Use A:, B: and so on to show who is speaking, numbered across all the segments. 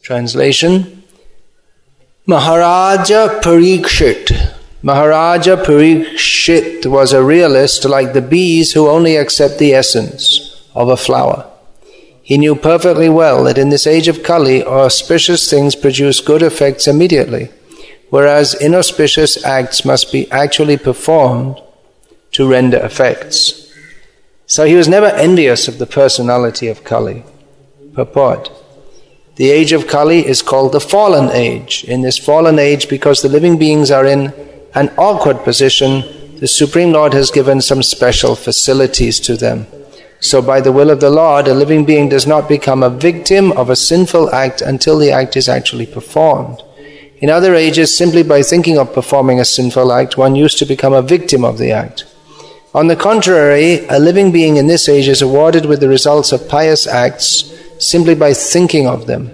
A: Translation: Maharaja Parikshit. Maharaja Parikshit was a realist like the bees who only accept the essence of a flower. He knew perfectly well that in this age of Kali, auspicious things produce good effects immediately, whereas inauspicious acts must be actually performed to render effects. So he was never envious of the personality of Kali. Purport: the age of Kali is called the fallen age. In this fallen age, because the living beings are in an awkward position, the Supreme Lord has given some special facilities to them. So by the will of the Lord, a living being does not become a victim of a sinful act until the act is actually performed. In other ages, simply by thinking of performing a sinful act, one used to become a victim of the act. On the contrary, a living being in this age is awarded with the results of pious acts simply by thinking of them.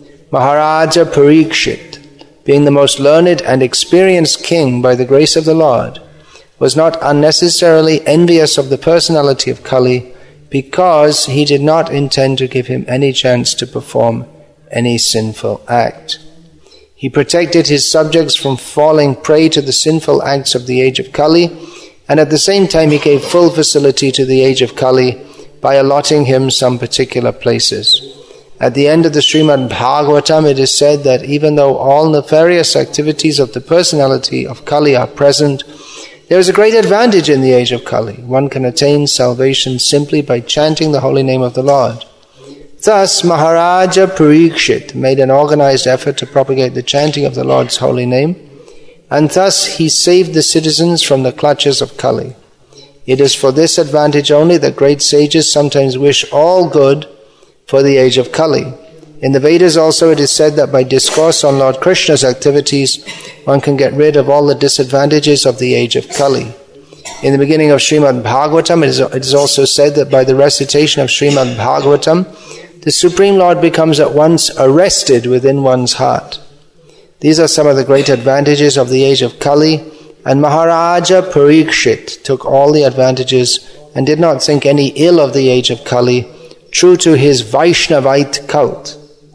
A: Maharaja Parikshit, being the most learned and experienced king by the grace of the Lord, was not unnecessarily envious of the personality of Kali, because he did not intend to give him any chance to perform any sinful act. He protected his subjects from falling prey to the sinful acts of the age of Kali, and at the same time he gave full facility to the age of Kali by allotting him some particular places. At the end of the Srimad Bhagavatam, it is said that even though all nefarious activities of the personality of Kali are present, there is a great advantage in the age of Kali. One can attain salvation simply by chanting the holy name of the Lord. Thus, Maharaja Parikshit made an organized effort to propagate the chanting of the Lord's holy name, and thus he saved the citizens from the clutches of Kali. It is for this advantage only that great sages sometimes wish all good for the age of Kali. In the Vedas also it is said that by discourse on Lord Krishna's activities, one can get rid of all the disadvantages of the age of Kali. In the beginning of Srimad Bhagavatam, it is also said that by the recitation of Srimad Bhagavatam, the Supreme Lord becomes at once arrested within one's heart. These are some of the great advantages of the age of Kali, and Maharaja Parikshit took all the advantages and did not think any ill of the age of Kali, true to his Vaishnavite cult.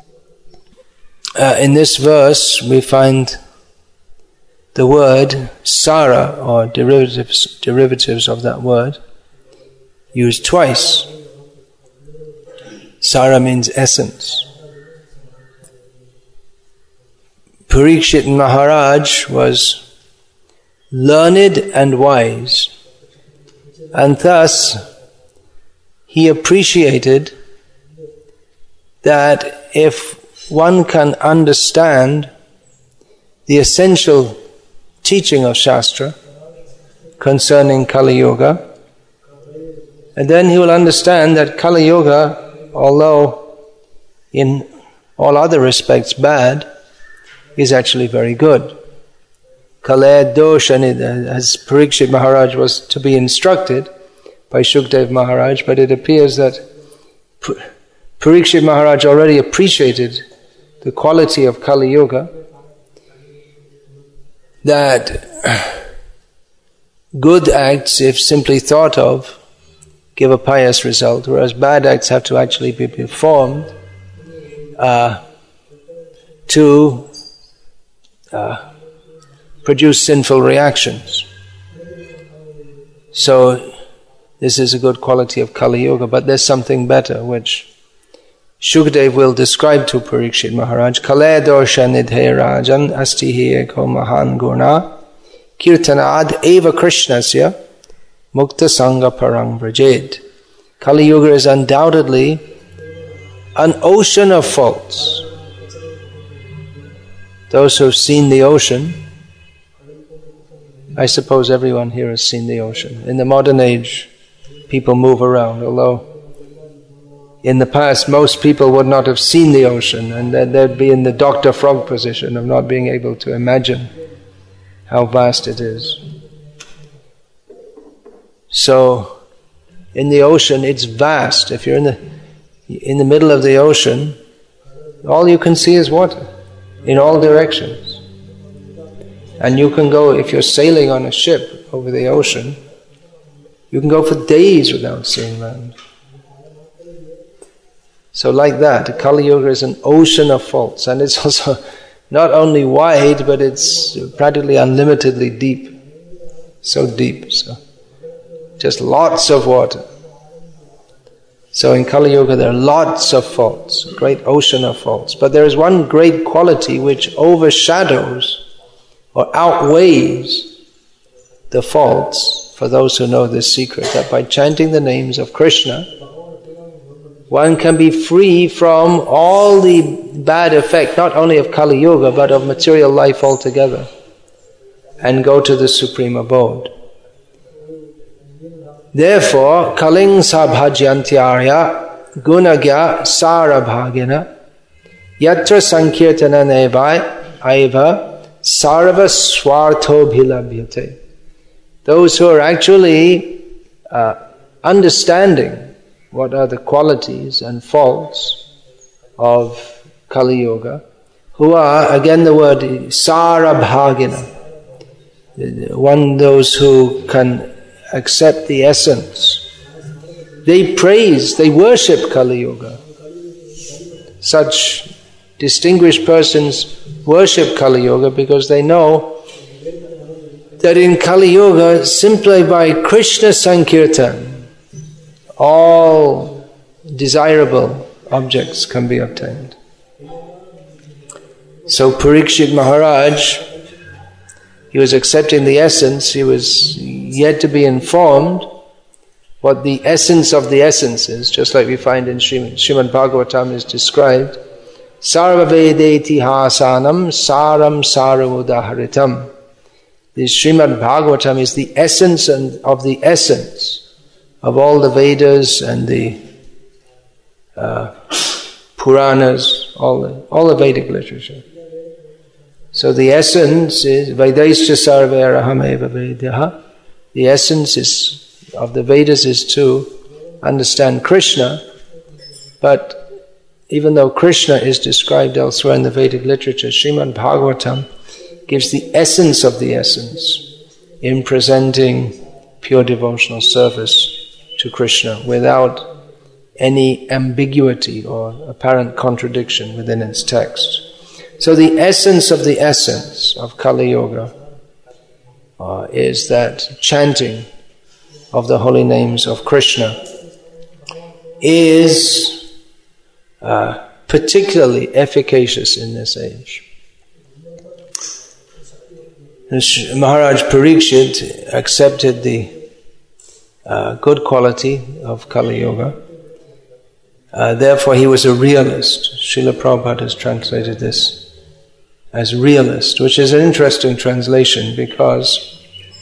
A: In this verse we find the word Sara, or derivatives of that word, used twice. Sara means essence. Parikshit Maharaj was learned and wise, and thus he appreciated that if one can understand the essential teaching of Shastra concerning Kali Yuga, and then he will understand that Kali Yuga, although in all other respects bad, is actually very good. Kale dosha, as Parikshit Maharaj was to be instructed by Shukdev Maharaj, but it appears that Parikshit Maharaj already appreciated the quality of Kali Yuga, that good acts, if simply thought of, give a pious result, whereas bad acts have to actually be performed to produce sinful reactions. So this is a good quality of Kali Yuga, but there's something better, which Shukdev will describe to Parikshit Maharaj. Kale dosha nidhe rajan asti hi eko mahan guna kirtanad eva krishnasya mukta sangha parang vrajed. Kali Yuga is undoubtedly an ocean of faults. Those who have seen the ocean, I suppose everyone here has seen the ocean. In the modern age, people move around, although in the past most people would not have seen the ocean, and they'd be in the Dr. Frog position of not being able to imagine how vast it is. So, in the ocean, it's vast. If you're in the middle of the ocean, all you can see is water in all directions. And you can go, if you're sailing on a ship over the ocean, you can go for days without seeing land. So like that, Kali Yuga is an ocean of faults, and it's also not only wide, but it's practically unlimitedly deep. So deep, so just lots of water. So in Kali Yuga there are lots of faults, a great ocean of faults. But there is one great quality which overshadows or outweighs the faults for those who know this secret, that by chanting the names of Krishna, one can be free from all the bad effect, not only of Kali Yuga, but of material life altogether, and go to the supreme abode. Therefore, kaling sabhajyantyarya gunagya sarabhagina yatra sankirtana nevai aiva sarva swartho bhilabhyate. Those who are actually understanding what are the qualities and faults of Kali Yuga, who are, again the word sarabhagina, those who can accept the essence. They praise, they worship Kali Yuga. Such distinguished persons worship Kali Yuga because they know that in Kali Yuga, simply by Krishna Sankirtan, all desirable objects can be obtained. So Parikshit Maharaj, he was accepting the essence, he was yet to be informed what the essence of the essence is, just like we find in Srimad Bhagavatam is described, Sarva Vedeti Hasanam Saram Saramudaharitam. The Srimad Bhagavatam is the essence of the essence of all the Vedas and the Puranas, all the Vedic literature. So the essence is Vedaischa Sarvaraham Eva Vedaha. The essence of the Vedas is to understand Krishna, but even though Krishna is described elsewhere in the Vedic literature, Srimad Bhagavatam gives the essence of the essence in presenting pure devotional service to Krishna without any ambiguity or apparent contradiction within its text. So the essence of Kali Yuga is that chanting of the holy names of Krishna is particularly efficacious in this age. Maharaj Parikshit accepted the good quality of Kali Yuga. Therefore he was a realist. Srila Prabhupada has translated this as realist, which is an interesting translation because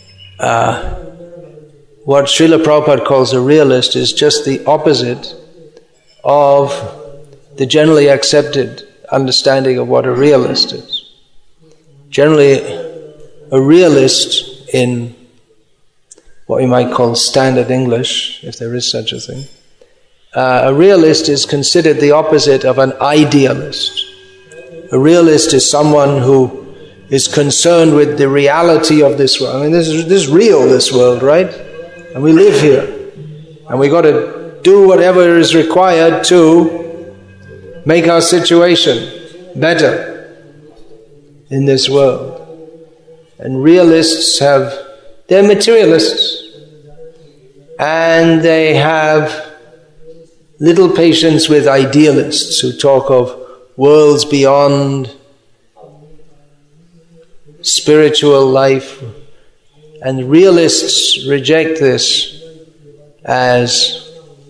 A: what Srila Prabhupada calls a realist is just the opposite of the generally accepted understanding of what a realist is. Generally, a realist in what we might call standard English, if there is such a thing, a realist is considered the opposite of an idealist. A realist is someone who is concerned with the reality of this world. I mean, this is real, this world, right? And we live here. And we got to do whatever is required to make our situation better in this world. And realists they're materialists. And they have little patience with idealists who talk of worlds beyond, spiritual life. And realists reject this as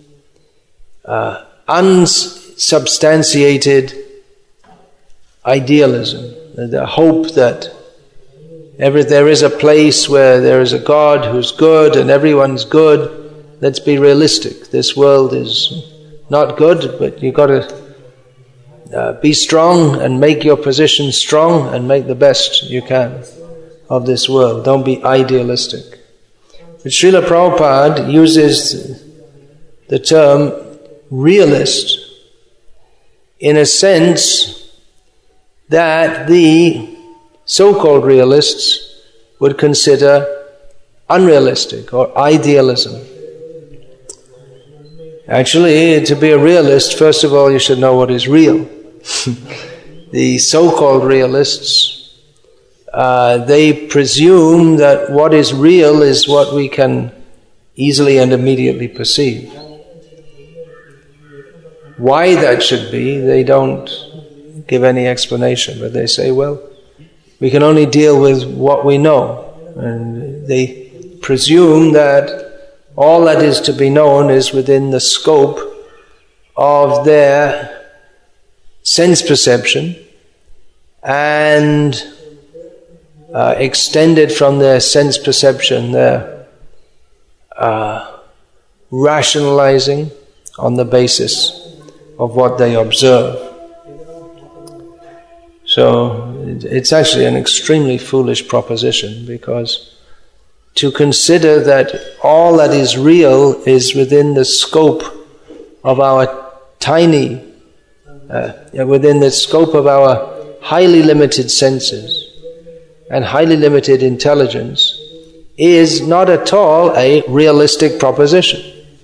A: unsubstantiated idealism, the hope that there is a place where there is a God who's good and everyone's good. Let's be realistic. This world is not good, but you've got to be strong and make your position strong and make the best you can of this world. Don't be idealistic. But Srila Prabhupada uses the term realist in a sense that the so-called realists would consider unrealistic or idealism. Actually, to be a realist, first of all, you should know what is real. The so-called realists, they presume that what is real is what we can easily and immediately perceive. Why that should be, they don't give any explanation, but they say, well, we can only deal with what we know. And they presume that all that is to be known is within the scope of their sense perception and extended from their sense perception, their rationalizing on the basis of what they observe. So it's actually an extremely foolish proposition, because to consider that all that is real is within the scope of our tiny, within the scope of our highly limited senses and highly limited intelligence is not at all a realistic proposition.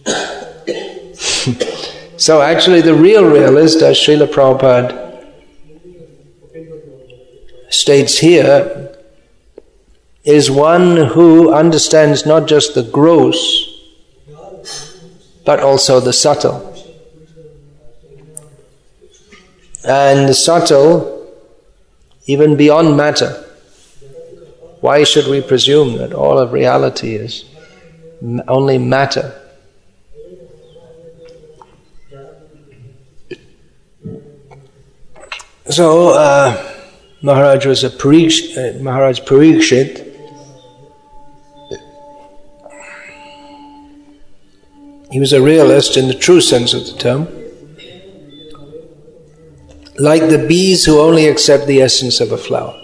A: So actually the real realist, as Srila Prabhupada states here, is one who understands not just the gross, but also the subtle. And the subtle, even beyond matter. Why should we presume that all of reality is only matter? So, Maharaj Parikshit he was a realist in the true sense of the term, like the bees who only accept the essence of a flower.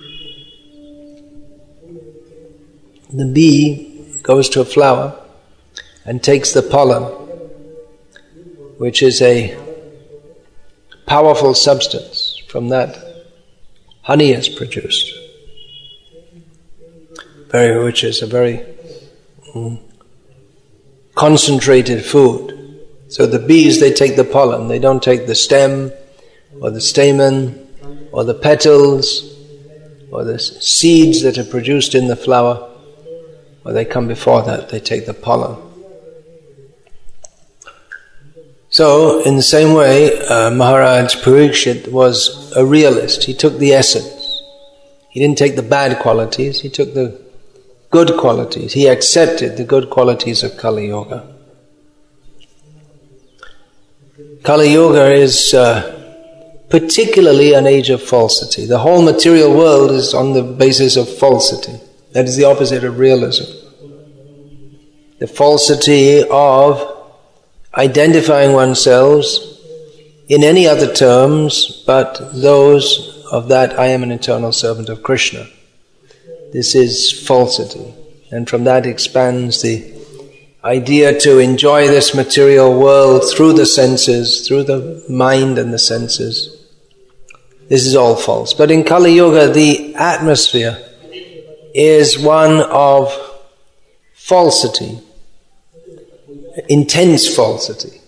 A: The bee goes to a flower and takes the pollen, which is a powerful substance. From that, honey is produced, which is a very concentrated food. So the bees, they take the pollen, they don't take the stem or the stamen or the petals or the seeds that are produced in the flower, or they come before that, they take the pollen. So, in the same way, Maharaj Parikshit was a realist. He took the essence. He didn't take the bad qualities, he took the good qualities. He accepted the good qualities of Kali Yuga. Kali Yuga is particularly an age of falsity. The whole material world is on the basis of falsity. That is the opposite of realism. The falsity of identifying oneself in any other terms but those of that I am an eternal servant of Krishna. This is falsity, and from that expands the idea to enjoy this material world through the senses, through the mind and the senses. This is all false. But in Kali Yuga, the atmosphere is one of falsity, intense falsity.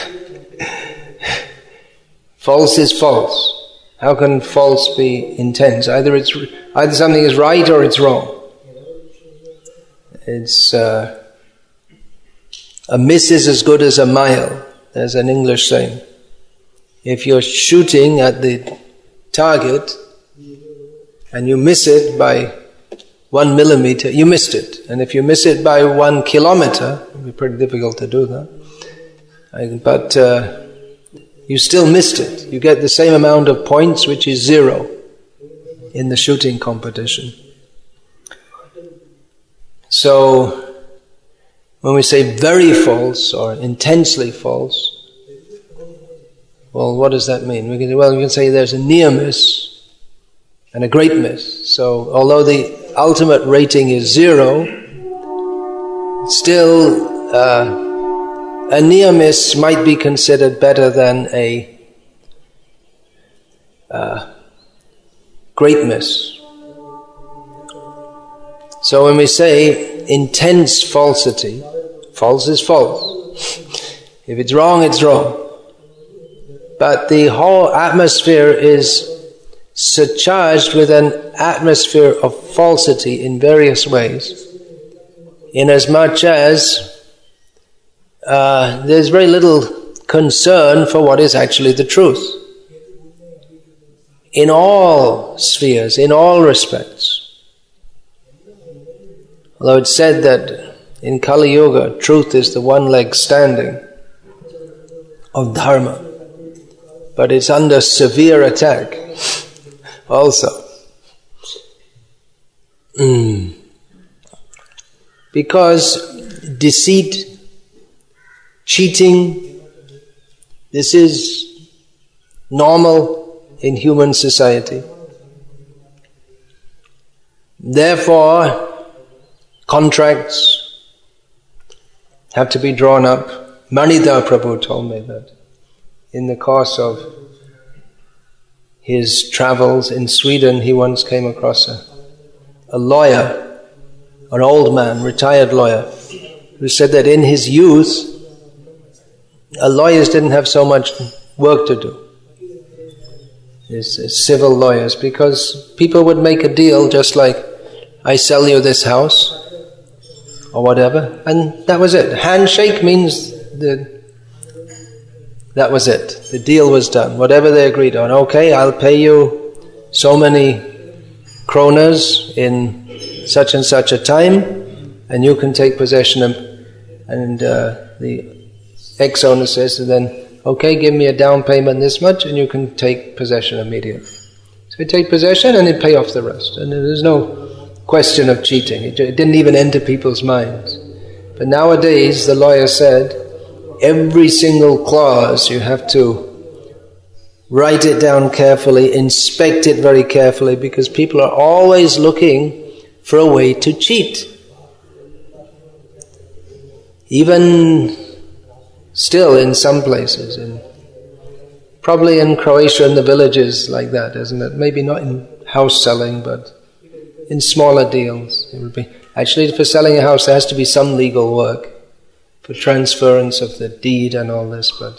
A: False is false. How can false be intense? Either something is right or it's wrong. It's a miss is as good as a mile. There's an English saying. If you're shooting at the target and you miss it by 1 millimeter, you missed it. And if you miss it by 1 kilometer, it would be pretty difficult to do that. But you still missed it. You get the same amount of points, which is 0 in the shooting competition. So, when we say very false or intensely false, well, what does that mean? We can say there's a near miss and a great miss. So, although the ultimate rating is 0, still a near miss might be considered better than a great miss. So when we say intense falsity, false is false. If it's wrong, it's wrong. But the whole atmosphere is surcharged with an atmosphere of falsity in various ways, inasmuch as there's very little concern for what is actually the truth. In all spheres, in all respects. Although it's said that in Kali Yuga, truth is the one leg standing of Dharma. But it's under severe attack also. Because deceit, cheating, this is normal in human society. Therefore, contracts have to be drawn up. Manidhar Prabhu told me that in the course of his travels in Sweden, he once came across a lawyer, an old man, retired lawyer, who said that in his youth, lawyers didn't have so much work to do. As civil lawyers, because people would make a deal just like, I sell you this house, or whatever, and that was it. Handshake means that was it. The deal was done. Whatever they agreed on. Okay, I'll pay you so many kronas in such and such a time, and you can take possession of. And the ex-owner says to them, okay, give me a down payment this much, and you can take possession immediately. So you take possession and you pay off the rest. And there's no question of cheating. It didn't even enter people's minds. But nowadays, the lawyer said, every single clause you have to write it down carefully, inspect it very carefully, because people are always looking for a way to cheat. Even still in some places, probably in Croatia in the villages like that, isn't it? Maybe not in house selling, but in smaller deals. It would be actually, for selling a house there has to be some legal work for transference of the deed and all this, but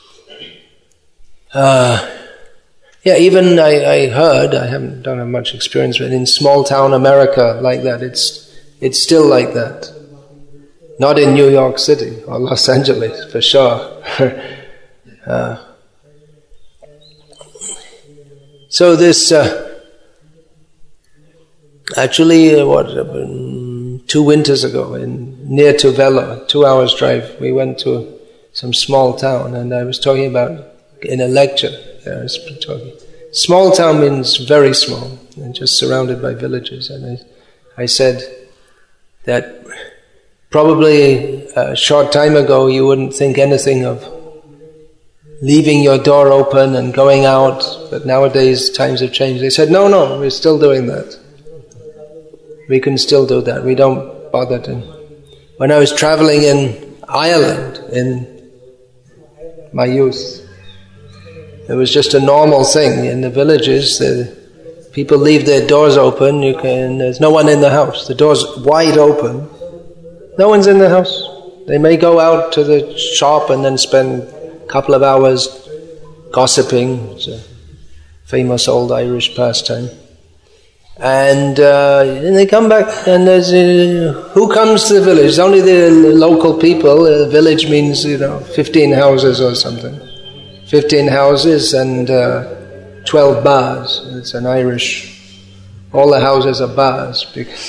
A: even I heard, don't have much experience, but in small town America like that, it's still like that. Not in New York City or Los Angeles, for sure. So this, actually, 2 winters ago, near to Vella, 2 hours drive, we went to some small town, and I was talking about, in a lecture, I was talking. Small town means very small, and just surrounded by villages. And I said that probably a short time ago you wouldn't think anything of leaving your door open and going out, but nowadays times have changed. They said, no, we're still doing that. We can still do that. We don't bother to. When I was traveling in Ireland in my youth, it was just a normal thing. In the villages, people leave their doors open, there's no one in the house. The door's wide open. No one's in the house. They may go out to the shop and then spend a couple of hours gossiping. It's a famous old Irish pastime. And they come back, and there's who comes to the village? It's only the local people. The village means 15 houses or something. 15 houses and 12 bars. It's an Irish. All the houses are bars.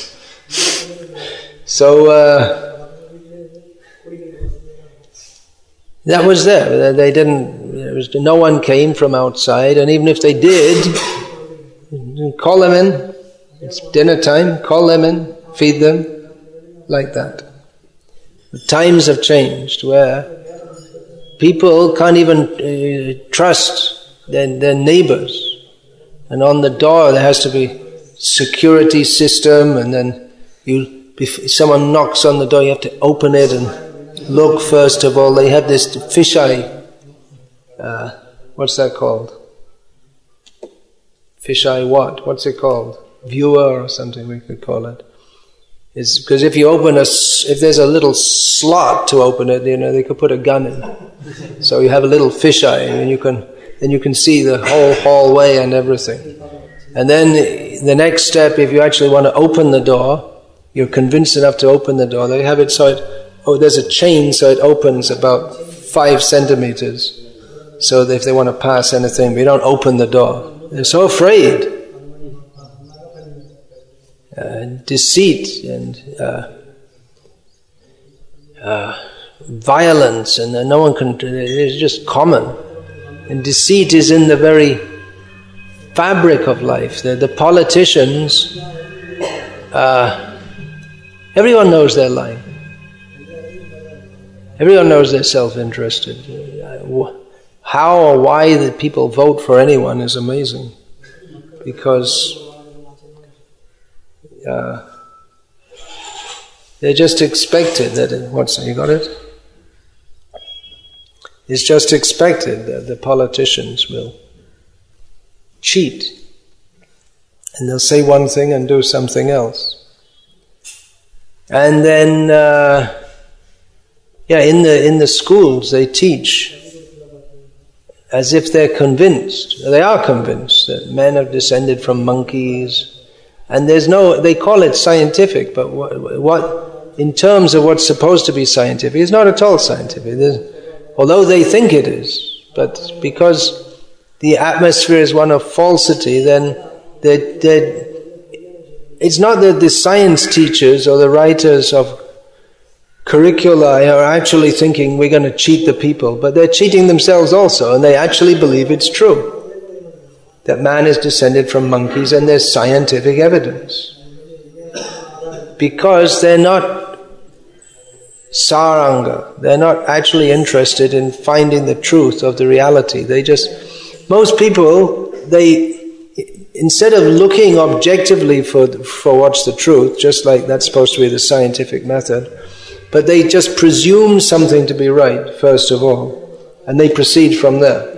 A: So that was there. They didn't. No one came from outside, and even if they did, call them in. It's dinner time. Call them in, feed them, like that. The times have changed, where people can't even trust their neighbors, and on the door there has to be security system, and then if someone knocks on the door, you have to open it and look first of all. They have this fisheye, what's that called? Fisheye what? What's it called? Viewer or something we could call it. Is because if there's a little slot to open it, they could put a gun in. So you have a little fisheye, and you can see the whole hallway and everything. And then the next step, if you actually want to open the door, you're convinced enough to open the door. They have it so there's a chain so it opens about 5 centimeters. So that if they want to pass anything, but you don't open the door. They're so afraid. Deceit and violence, and no one can. It's just common. And deceit is in the very fabric of life. The politicians, everyone knows they're lying. Everyone knows they're self-interested. How or why the people vote for anyone is amazing, because they're just expected that you got it? It's just expected that the politicians will cheat, and they'll say one thing and do something else. And then, in the schools they teach as if they're convinced. They are convinced that men have descended from monkeys. And they call it scientific, but what in terms of what's supposed to be scientific, it's not at all scientific. Although they think it is, but because the atmosphere is one of falsity, then it's not that the science teachers or the writers of curricula are actually thinking we're going to cheat the people, but they're cheating themselves also, and they actually believe it's true. That man is descended from monkeys, and there's scientific evidence. Because they're not saranga, they're not actually interested in finding the truth of the reality. Most people, instead of looking objectively for what's the truth, just like that's supposed to be the scientific method, but they just presume something to be right, first of all, and they proceed from there.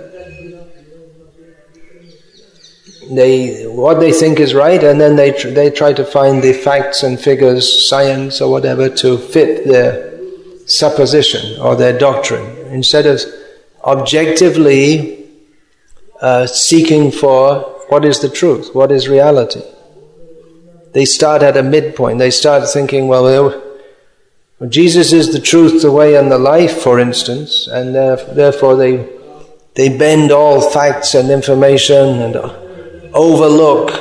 A: What they think is right, and then they try to find the facts and figures, science or whatever, to fit their supposition or their doctrine, instead of objectively seeking for what is the truth, what is reality. They start at a midpoint. They start thinking, well, Jesus is the truth, the way, and the life, for instance, and therefore they bend all facts and information and overlook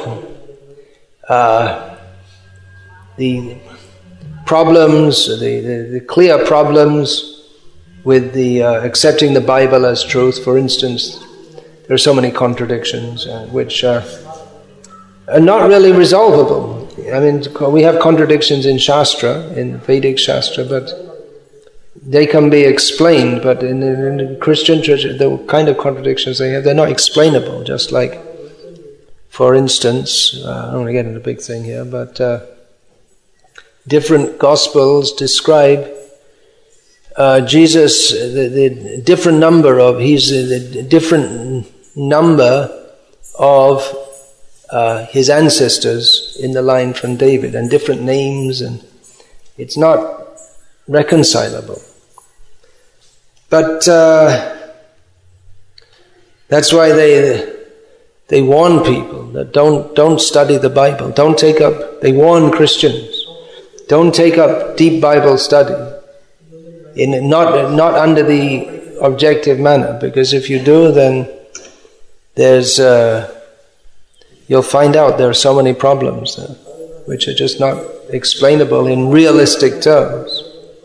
A: the problems, the clear problems with the accepting the Bible as truth. For instance, there are so many contradictions which are not really resolvable. I mean, we have contradictions in Shastra, in Vedic Shastra, but they can be explained. But in the Christian church, the kind of contradictions they have, they're not explainable. Just like, for instance, I don't want to get into a big thing here, but different Gospels describe Jesus, the different number of his ancestors in the line from David, and different names, and it's not reconcilable. But that's why they warn people that don't study the Bible. They warn Christians, don't take up deep Bible study, not under the objective manner, because if you do, then you'll find out there are so many problems there, which are just not explainable in realistic terms.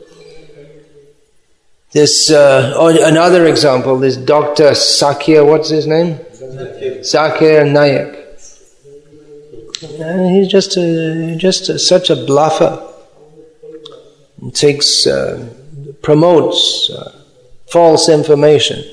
A: This another example, this Dr. Sakya, what's his name? Zakir Naik. He's just such a bluffer. He promotes false information.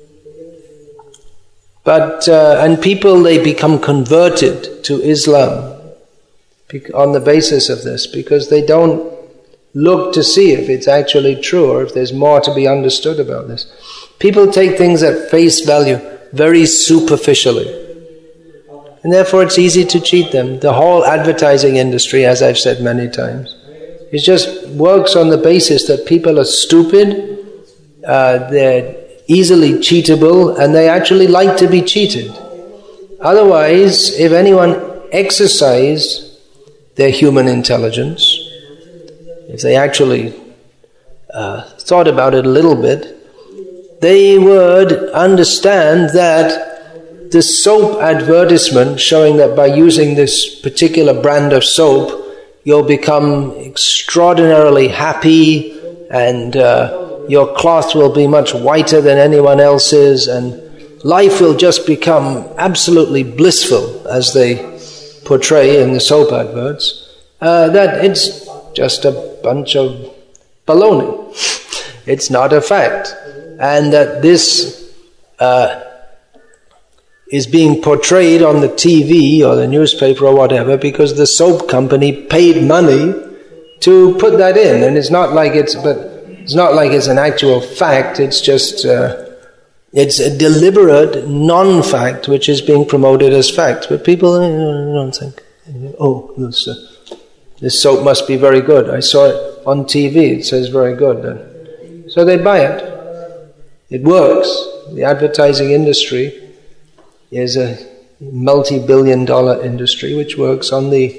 A: But and people, they become converted to Islam on the basis of this, because they don't look to see if it's actually true or if there's more to be understood about this. People take things at face value very superficially, and therefore it's easy to cheat them. The whole advertising industry, as I've said many times, It just works on the basis that people are stupid, they're easily cheatable, and they actually like to be cheated. Otherwise, if anyone exercise their human intelligence, if they actually thought about it a little bit, they would understand that the soap advertisement showing that by using this particular brand of soap, you'll become extraordinarily happy and your cloth will be much whiter than anyone else's and life will just become absolutely blissful, as they portray in the soap adverts, that it's just a bunch of baloney. It's not a fact. And that this is being portrayed on the TV or the newspaper or whatever because the soap company paid money to put that in. And it's not like it's an actual fact. It's just it's a deliberate non-fact which is being promoted as fact. But people don't think, oh, this soap must be very good. I saw it on TV. It says very good. So they buy it. It works. The advertising industry is a multi-billion-dollar industry which works on the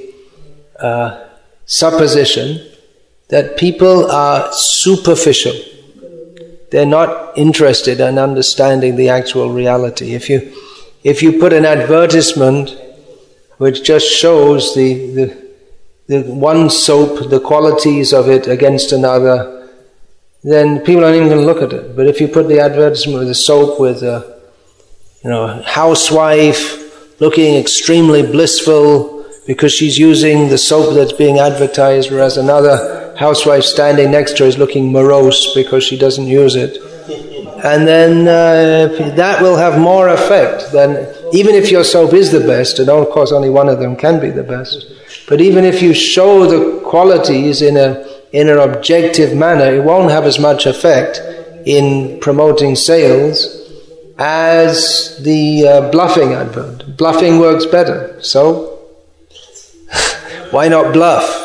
A: supposition that people are superficial. They're not interested in understanding the actual reality. If you put an advertisement which just shows the one soap, the qualities of it against another, then people aren't even going to look at it. But if you put the advertisement with a soap with a housewife looking extremely blissful because she's using the soap that's being advertised, whereas another housewife standing next to her is looking morose because she doesn't use it, and then that will have more effect than, even if your soap is the best, and of course only one of them can be the best, but even if you show the qualities in an objective manner, it won't have as much effect in promoting sales as the bluffing advert. Bluffing works better, so why not bluff?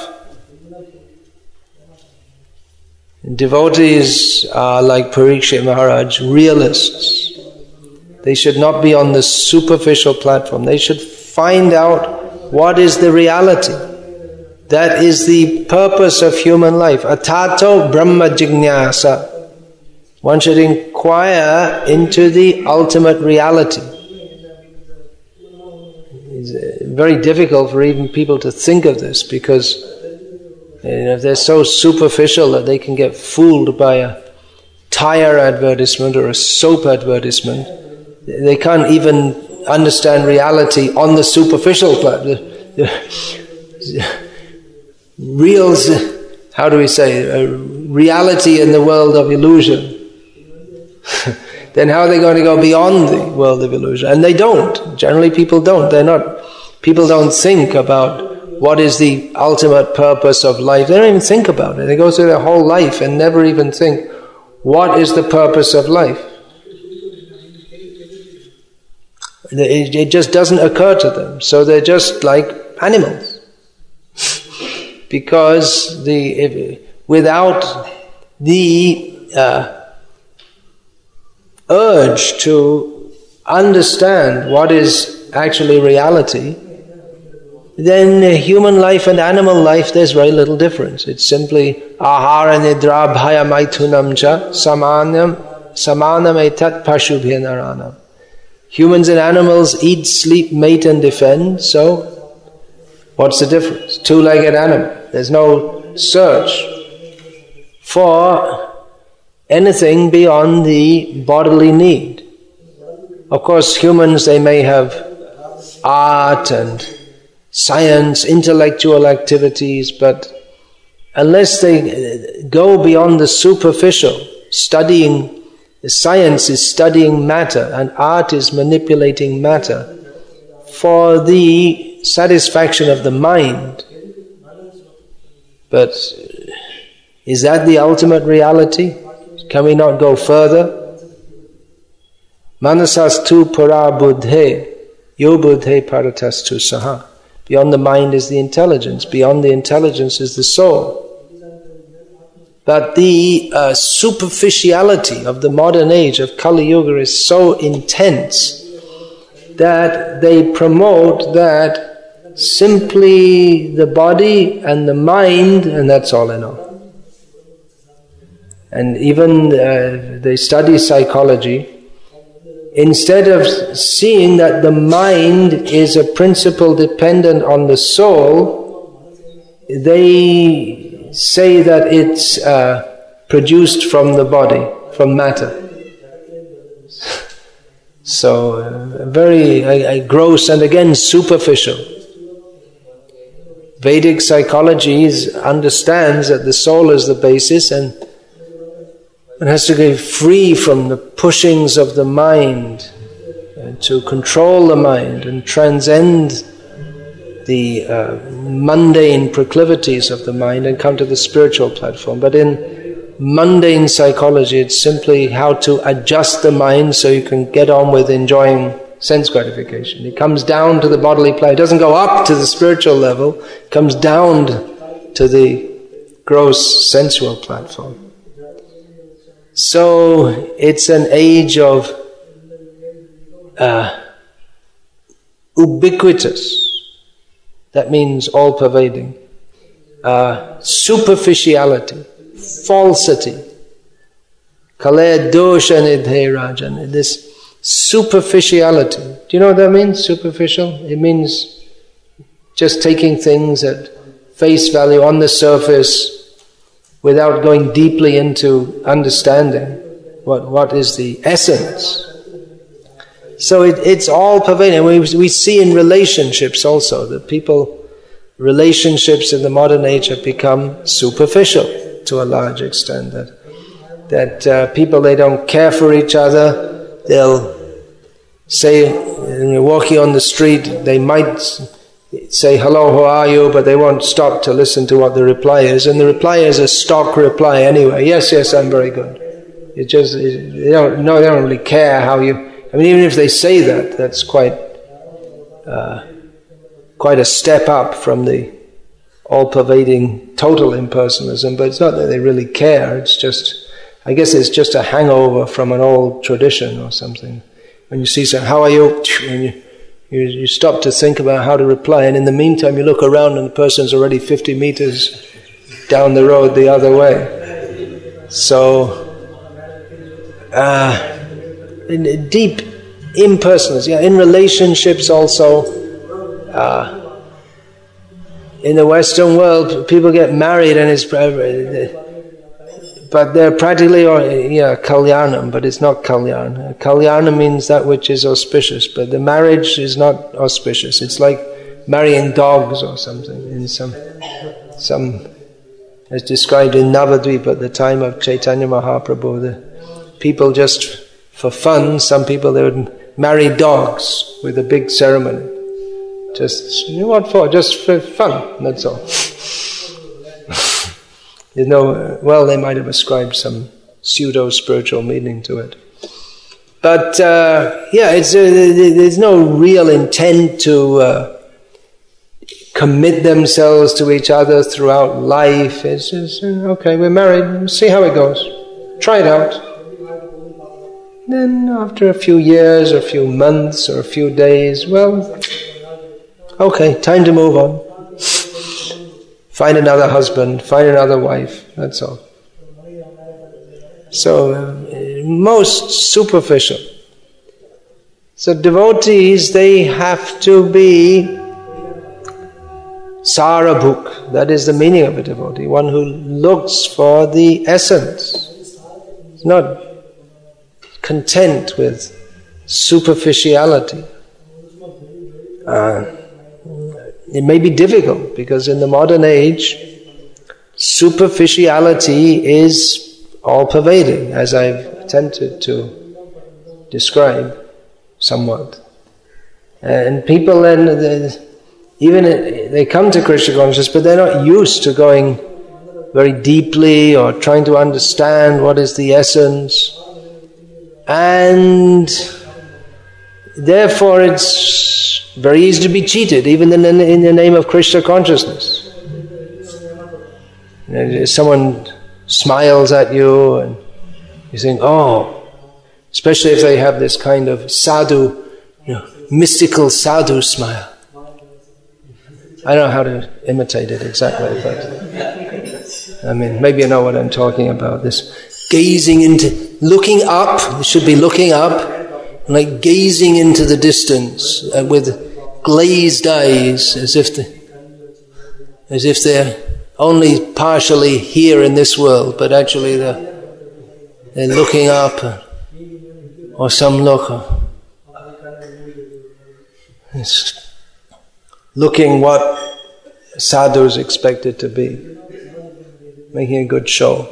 A: Devotees are like Parikshit Maharaj, realists. They should not be on the superficial platform. They should find out what is the reality. That is the purpose of human life. Atato Brahma Jignasa. One should inquire into the ultimate reality. It's very difficult for even people to think of this because they're so superficial that they can get fooled by a tire advertisement or a soap advertisement. They can't even understand reality on the superficial platform. Reality in the world of illusion. Then how are they going to go beyond the world of illusion? And they don't. Generally people don't. People don't think about what is the ultimate purpose of life. They don't even think about it. They go through their whole life and never even think, what is the purpose of life? It just doesn't occur to them. So they're just like animals. Because without the urge to understand what is actually reality, then human life and animal life, there's very little difference. It's simply ahara nidra bhaya maithunam cha samanam etat pashubhya naranam. Humans and animals eat, sleep, mate and defend, so what's the difference? Two-legged animal. There's no search for anything beyond the bodily need. Of course, humans, they may have art and science, intellectual activities, but unless they go beyond the superficial, science is studying matter and art is manipulating matter for the satisfaction of the mind. But is that the ultimate reality? Can we not go further? Manasastu para buddhe, yo buddhe paratastu saha. Beyond the mind is the intelligence. Beyond the intelligence is the soul. But the superficiality of the modern age of Kali Yuga is so intense that they promote that simply the body and the mind, and that's all in all. And even they study psychology. Instead of seeing that the mind is a principle dependent on the soul, they say that it's produced from the body, from matter. So, very gross and again superficial. Vedic psychology understands that the soul is the basis and it has to get free from the pushings of the mind, to control the mind and transcend the mundane proclivities of the mind and come to the spiritual platform. But in mundane psychology, it's simply how to adjust the mind so you can get on with enjoying sense gratification. It comes down to the bodily plane. It doesn't go up to the spiritual level. It comes down to the gross sensual platform. So it's an age of ubiquitous, that means all-pervading, superficiality, falsity, kalaya dosha nidhe rajan, this superficiality. Do you know what that means, superficial? It means just taking things at face value, on the surface, without going deeply into understanding what is the essence. So it's all pervading. We see in relationships also that relationships in the modern age have become superficial to a large extent. That people, they don't care for each other. They'll say, when you're walking on the street, they might say, hello, how are you? But they won't stop to listen to what the reply is. And the reply is a stock reply anyway. Yes, I'm very good. They don't really care how you... I mean, even if they say that, that's quite a step up from the all-pervading total impersonalism. But it's not that they really care. It's just, I guess it's just a hangover from an old tradition or something. When you see someone, how are you? And you stop to think about how to reply, and in the meantime you look around and the person's already 50 meters down the road the other way. So, in deep impersonalism, in relationships also. In the Western world, people get married and but they're practically, kalyanam, but it's not kalyan. Kalyana means that which is auspicious, but the marriage is not auspicious. It's like marrying dogs or something. In some as described in Navadvip at the time of Chaitanya Mahaprabhu, the people just for fun, some people, they would marry dogs with a big ceremony. Just, what for? Just for fun, that's all. They might have ascribed some pseudo-spiritual meaning to it. But, there's no real intent to commit themselves to each other throughout life. It's just, okay, we're married, see how it goes. Try it out. Then after a few years, or a few months, or a few days, okay, time to move on. Find another husband, find another wife, that's all. So, most superficial. So devotees, they have to be sarabhuk. That is the meaning of a devotee, one who looks for the essence. It's not content with superficiality. It may be difficult because in the modern age, superficiality is all-pervading, as I've attempted to describe somewhat. And people then, they come to Krishna consciousness, but they're not used to going very deeply or trying to understand what is the essence. And therefore it's very easy to be cheated, even in the name of Krishna consciousness. Someone smiles at you, and you think, oh, especially if they have this kind of sadhu, mystical sadhu smile. I don't know how to imitate it exactly, but I mean, maybe you know what I'm talking about. This gazing into, looking up, you should be looking up, like gazing into the distance with glazed eyes, as if they're only partially here in this world, but actually they're looking up, or some look. It's looking what sadhus expected to be, making a good show.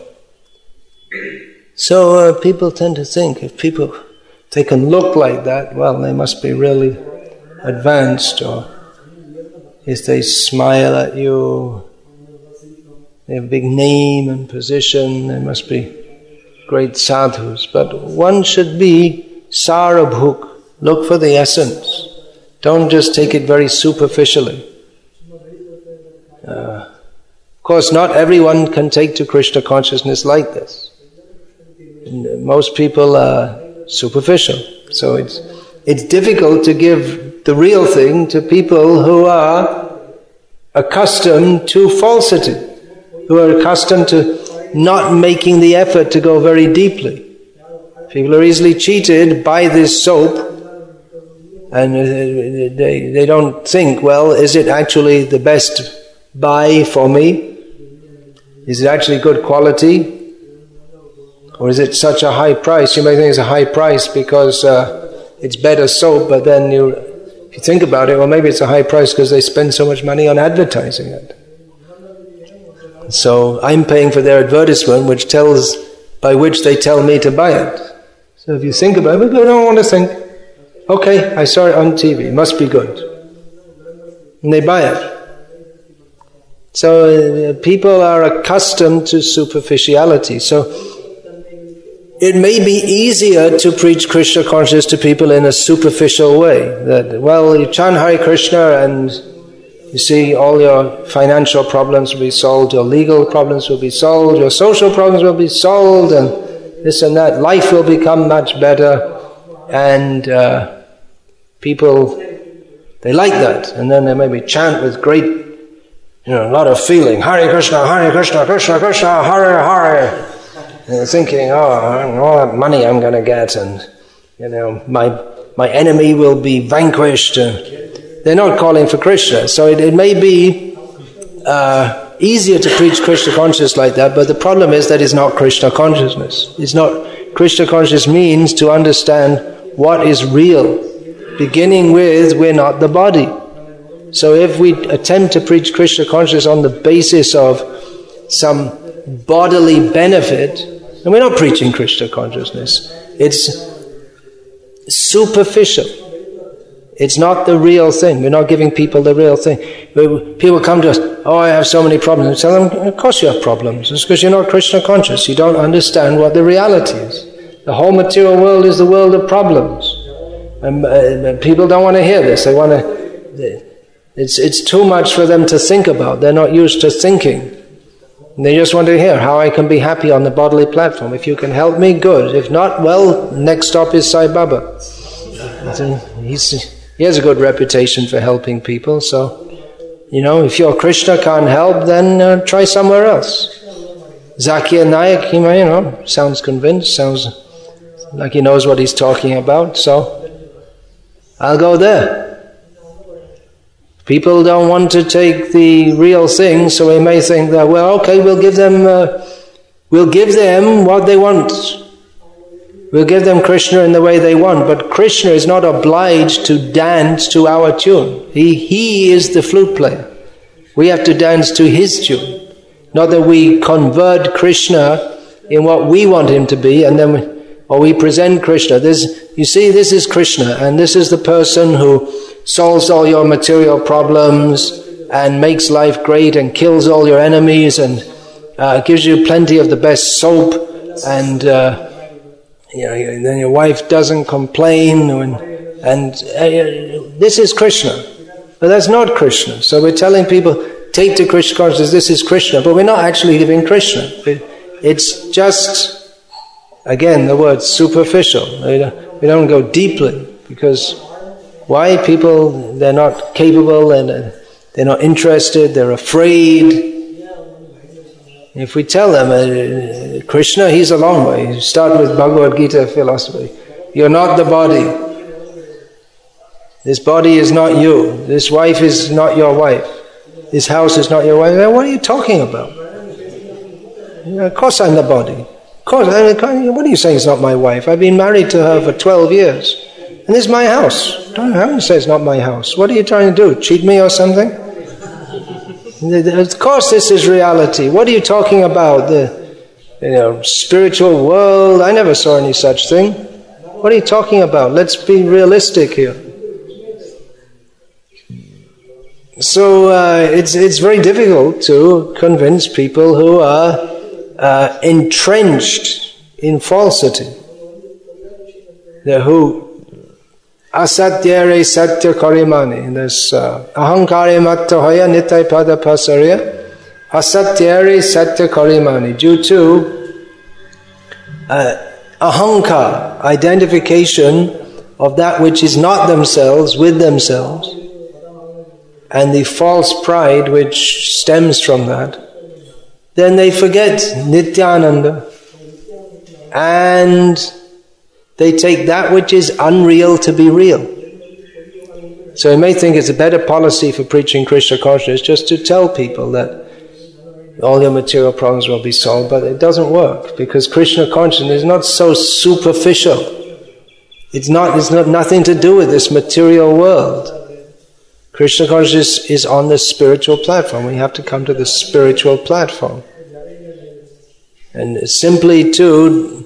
A: So people tend to think if they can look like that, well, they must be really advanced, or if they smile at you, they have a big name and position, they must be great sadhus. But one should be sarabhuk, look for the essence. Don't just take it very superficially. Of course, not everyone can take to Krishna consciousness like this. Most people are superficial. So it's difficult to give the real thing to people who are accustomed to falsity, who are accustomed to not making the effort to go very deeply. People are easily cheated by this soap, and they don't think, well, is it actually the best buy for me? Is it actually good quality? Or is it such a high price? You may think it's a high price because it's better soap, but then if you think about it, well, maybe it's a high price because they spend so much money on advertising it. So I'm paying for their advertisement, by which they tell me to buy it. So if you think about it, but I don't want to think. Okay, I saw it on TV, it must be good. And they buy it. So people are accustomed to superficiality. So it may be easier to preach Krishna consciousness to people in a superficial way. That, well, you chant Hare Krishna and you see all your financial problems will be solved, your legal problems will be solved, your social problems will be solved, and this and that. Life will become much better. And people, they like that. And then they maybe chant with great, a lot of feeling. Hare Krishna, Krishna Krishna, Hare Hare. And they're thinking, all that money I'm going to get, and my enemy will be vanquished. They're not calling for Krishna. So it may be easier to preach Krishna consciousness like that, but the problem is that it's not Krishna consciousness. It's not Krishna consciousness means to understand what is real, beginning with we're not the body. So if we attempt to preach Krishna consciousness on the basis of some bodily benefit, and we're not preaching Krishna consciousness, it's superficial. It's not the real thing. We're not giving people the real thing. People come to us, I have so many problems. We tell them, of course you have problems. It's because you're not Krishna conscious. You don't understand what the reality is. The whole material world is the world of problems. And people don't want to hear this. They want to. It's too much for them to think about. They're not used to thinking. And they just want to hear how I can be happy on the bodily platform. If you can help me, good. If not, well, next stop is Sai Baba. He has a good reputation for helping people. So, if your Krishna can't help, then try somewhere else. Zakir Naik, he sounds convinced, sounds like he knows what he's talking about. So, I'll go there. People don't want to take the real thing, so they may think that, well, okay, we'll give them what they want. We'll give them Krishna in the way they want, but Krishna is not obliged to dance to our tune. He is the flute player. We have to dance to his tune. Not that we convert Krishna in what we want him to be, and then we present Krishna. This is Krishna, and this is the person who solves all your material problems and makes life great and kills all your enemies and gives you plenty of the best soap, and then your wife doesn't complain, and this is Krishna. But that's not Krishna. So we're telling people, take to Krishna consciousness, this is Krishna, but we're not actually giving Krishna. it's just, again, the word superficial. We don't go deeply, because why? People, they're not capable, and they're not interested, they're afraid. If we tell them, Krishna, he's a long way. You start with Bhagavad Gita philosophy. You're not the body. This body is not you. This wife is not your wife. This house is not your wife. What are you talking about? Of course I'm the body. Of course, what are you saying it's not my wife? I've been married to her for 12 years. And this is my house. Don't say it's not my house. What are you trying to do? Cheat me or something? Of course this is reality. What are you talking about? The spiritual world? I never saw any such thing. What are you talking about? Let's be realistic here. So it's very difficult to convince people who are entrenched in falsity. Who asatyare satya karimani. There's ahankare matta hoya nitai pada pasarya asatyare satya karimani. Due to ahankar, identification of that which is not themselves with themselves, and the false pride which stems from that, then they forget Nityananda, and they take that which is unreal to be real. So you may think it's a better policy for preaching Krishna consciousness just to tell people that all your material problems will be solved, but it doesn't work, because Krishna consciousness is not so superficial. It's not nothing to do with this material world. Krishna consciousness is on the spiritual platform. We have to come to the spiritual platform. And simply to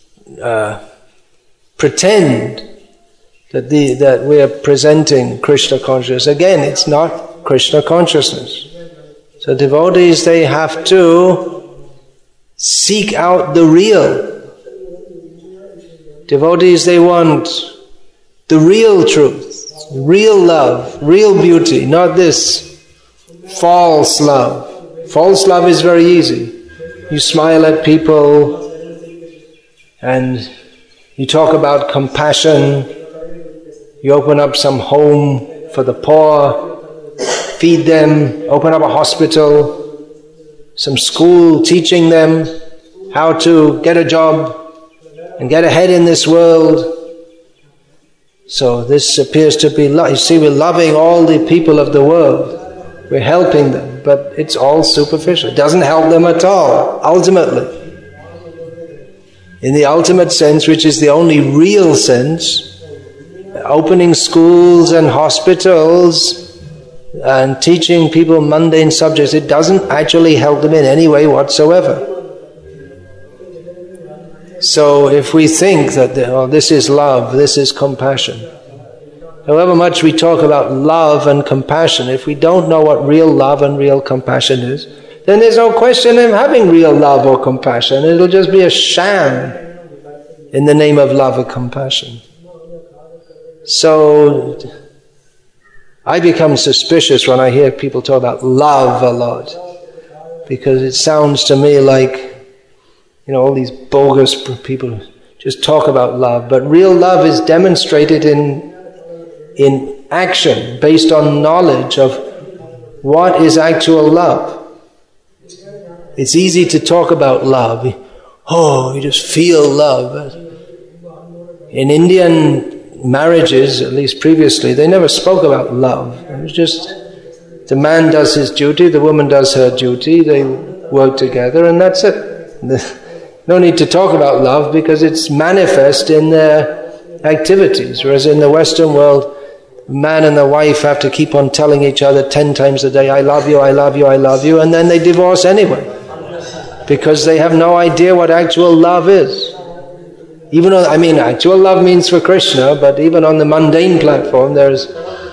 A: pretend that we are presenting Krishna consciousness, again, it's not Krishna consciousness. So devotees, they have to seek out the real. Devotees, they want the real truth. Real love, real beauty, not this false love. False love is very easy. You smile at people and you talk about compassion. You open up some home for the poor, feed them, open up a hospital, some school teaching them how to get a job and get ahead in this world. So this appears to be love. You see, we're loving all the people of the world. We're helping them, but it's all superficial. It doesn't help them at all, ultimately. In the ultimate sense, which is the only real sense, opening schools and hospitals and teaching people mundane subjects, it doesn't actually help them in any way whatsoever. So if we think that this is love, this is compassion, however much we talk about love and compassion, if we don't know what real love and real compassion is, then there's no question of having real love or compassion. It'll just be a sham in the name of love or compassion. So I become suspicious when I hear people talk about love a lot, because it sounds to me like all these bogus people just talk about love, but real love is demonstrated in action, based on knowledge of what is actual love. It's easy to talk about love. You just feel love. In Indian marriages, at least previously, they never spoke about love. It was just the man does his duty, the woman does her duty, they work together, and that's it. No need to talk about love, because it's manifest in their activities. Whereas in the Western world, man and the wife have to keep on telling each other 10 times a day, I love you, I love you, I love you, and then they divorce anyway, because they have no idea what actual love is. Even though, actual love means for Krishna, but even on the mundane platform, there's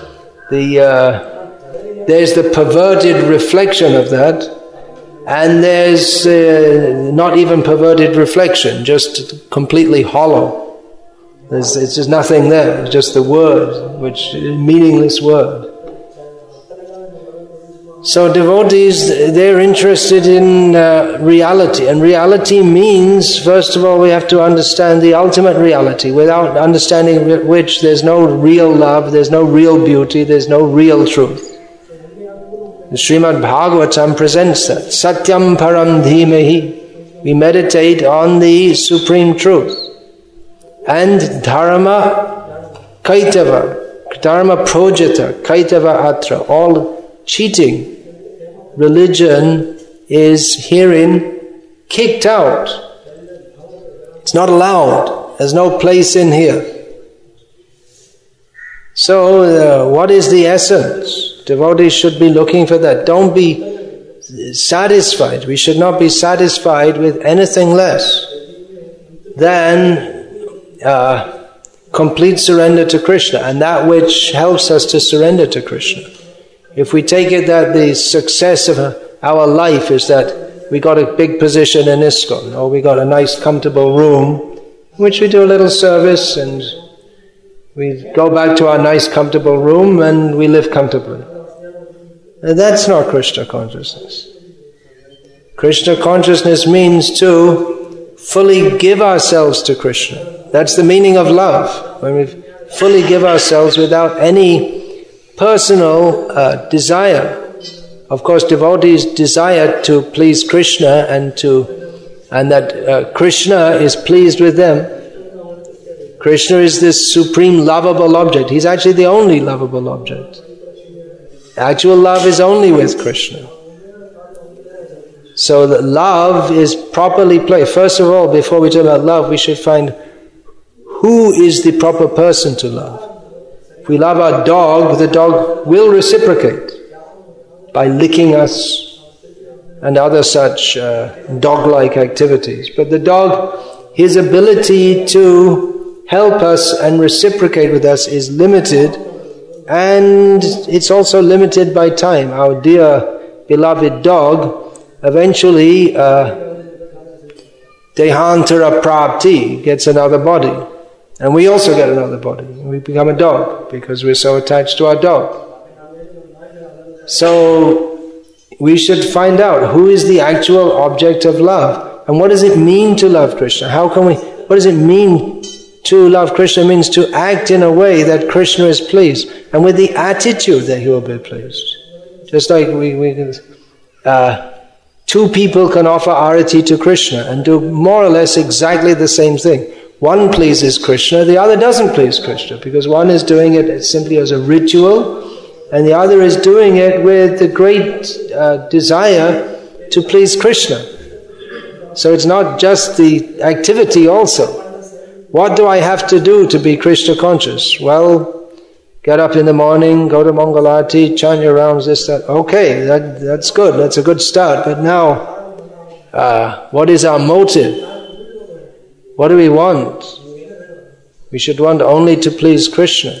A: the perverted reflection of that. And there's not even perverted reflection, just completely hollow. It's just nothing there, it's just the word, which is a meaningless word. So devotees, they're interested in reality. And reality means, first of all, we have to understand the ultimate reality, without understanding which there's no real love, there's no real beauty, there's no real truth. The Srimad Bhagavatam presents that. Satyam param dhimahi. We meditate on the supreme truth. And dharma kaitava, dharma projita, kaitava atra, all cheating. Religion is herein kicked out. It's not allowed. There's no place in here. So, what is the essence? Devotees should be looking for that. Don't be satisfied. We should not be satisfied with anything less than complete surrender to Krishna, and that which helps us to surrender to Krishna. If we take it that the success of our life is that we got a big position in ISKCON, or we got a nice comfortable room, in which we do a little service and we go back to our nice comfortable room and we live comfortably. And that's not Krishna consciousness. Krishna consciousness means to fully give ourselves to Krishna. That's the meaning of love, when we fully give ourselves without any personal desire. Of course, devotees desire to please Krishna and that Krishna is pleased with them. Krishna is this supreme lovable object. He's actually the only lovable object. Actual love is only with Krishna. So that love is properly placed. First of all, before we talk about love, we should find who is the proper person to love. If we love our dog, the dog will reciprocate by licking us and other such dog-like activities. But the dog, his ability to help us and reciprocate with us is limited, and it's also limited by time. Our dear beloved dog eventually dehantara prapti, gets another body. And we also get another body. We become a dog because we're so attached to our dog. So we should find out who is the actual object of love. And what does it mean to love Krishna? What does it mean to love Krishna? It means to act in a way that Krishna is pleased, and with the attitude that he will be pleased. Just like two people can offer arati to Krishna and do more or less exactly the same thing. One pleases Krishna, the other doesn't please Krishna, because one is doing it simply as a ritual, and the other is doing it with the great desire to please Krishna. So it's not just the activity also. What do I have to do to be Krishna conscious? Well, get up in the morning, go to Mangalarti, chant your rounds, this, that. Okay, that's good, that's a good start. But now, what is our motive? What do we want? We should want only to please Krishna.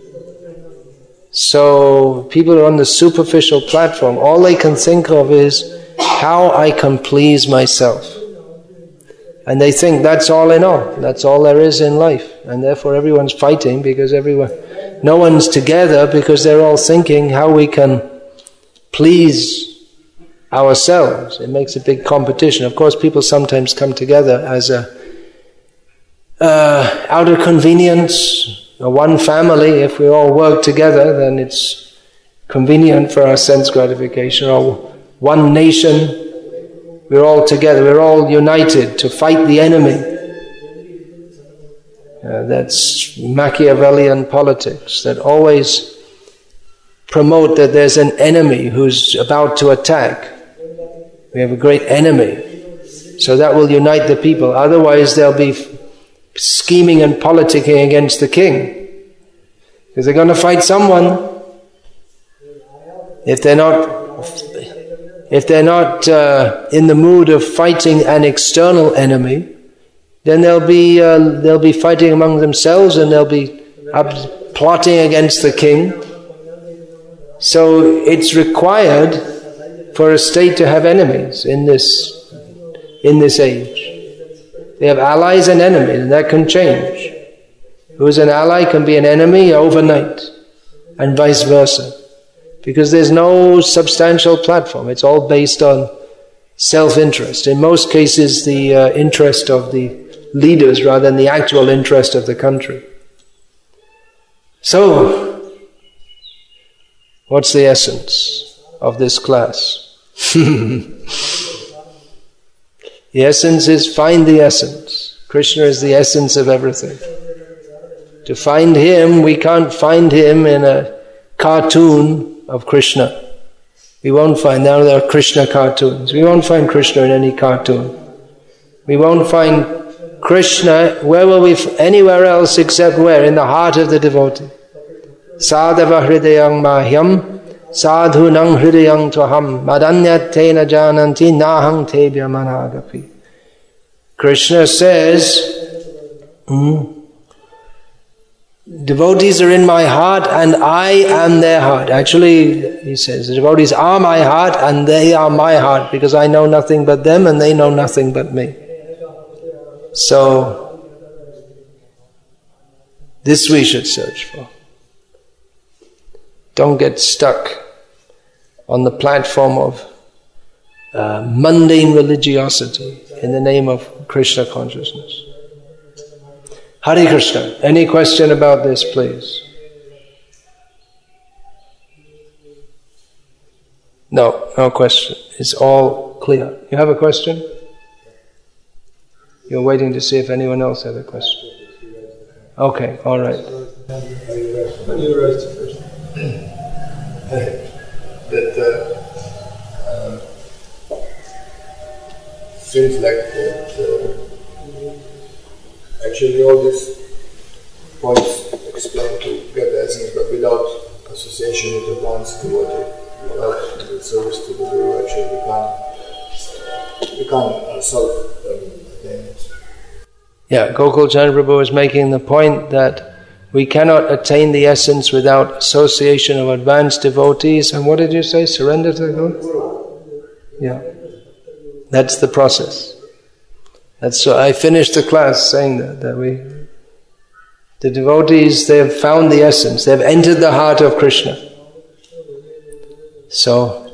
A: So people are on the superficial platform. All they can think of is how I can please myself. And they think that's all in all. That's all there is in life. And therefore everyone's fighting because no one's together, because they're all thinking how we can please ourselves. It makes a big competition. Of course, people sometimes come together as out of convenience. One family, if we all work together, then it's convenient for our sense gratification. Or one nation, we're all together, we're all united to fight the enemy. That's Machiavellian politics, that always promote that there's an enemy who's about to attack. We have a great enemy, so that will unite the people. Otherwise they'll be scheming and politicking against the king, because they're going to fight someone. If they're not in the mood of fighting an external enemy, then they'll be fighting among themselves, and they'll be plotting against the king. So it's required for a state to have enemies in this age. They have allies and enemies, and that can change. Who's an ally can be an enemy overnight, and vice versa. because there's no substantial platform. It's all based on self-interest. In most cases, the interest of the leaders rather than the actual interest of the country. So, what's the essence of this class? The essence is find the essence. Krishna is the essence of everything. To find Him, we can't find Him in a cartoon of Krishna. We won't find, now there are Krishna cartoons. We won't find Krishna in any cartoon. We won't find Krishna, where will we, anywhere else except where? In the heart of the devotee. Sadhava hridayang mahyam, sadhunang hridayang tvaham, madanyat tena jananti nahang tebhya managapi. Krishna says, devotees are in my heart and I am their heart. Actually, he says, the devotees are my heart and they are my heart because I know nothing but them and they know nothing but me. So, this we should search for. Don't get stuck on the platform of mundane religiosity in the name of Krishna consciousness. Hare Krishna. Any question about this, please? No question. It's all clear. You have a question? You're waiting to see if anyone else has a question. Okay, all right.
B: When you raised the question, seems like that actually all these points explained to get the essence, but without association with the advanced devotee, without the service to the Guru, actually we can't self-attain it.
A: Yeah, Gokul Chandra Prabhu is making the point that we cannot attain the essence without association of advanced devotees. And what did you say? Surrender to the Guru? Yeah. That's the process. So I finished the class saying that the devotees, they have found the essence. They have entered the heart of Krishna. So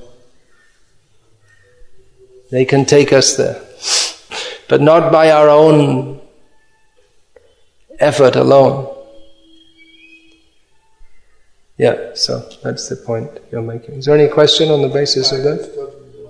A: they can take us there. But not by our own effort alone. Yeah, so that's the point you're making. Is there any question on the basis of that?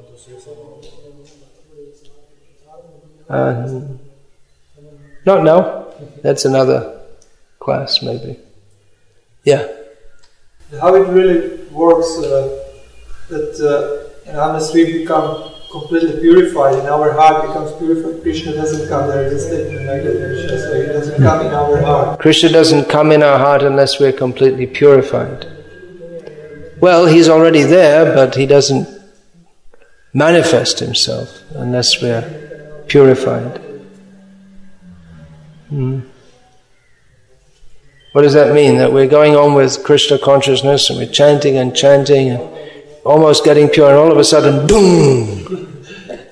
A: Not now. That's another class, maybe. Yeah.
C: How it really works that unless we become completely purified and our heart becomes purified, Krishna doesn't come there. It's a statement like that, Krishna, so He doesn't come in our heart.
A: Krishna doesn't come in our heart unless we're completely purified. Well, He's already there, but He doesn't manifest Himself unless we're purified. What does that mean? That we're going on with Krishna consciousness and we're chanting and almost getting pure, and all of a sudden, boom!